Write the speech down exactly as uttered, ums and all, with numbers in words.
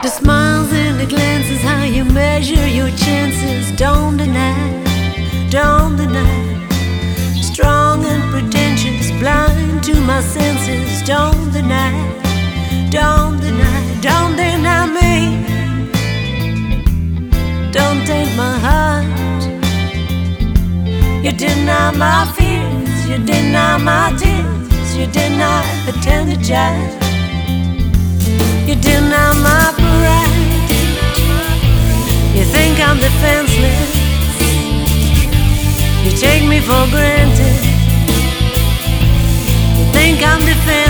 The smiles and the glances, how you measure your chances. Don't deny, don't deny. Strong and pretentious, blind to my senses. Don't deny, don't deny, don't deny me. Don't take my heart. You deny my fears, you deny my tears, you deny the tender child. You deny my pride. You think I'm defenseless. You take me for granted. You think I'm defenseless.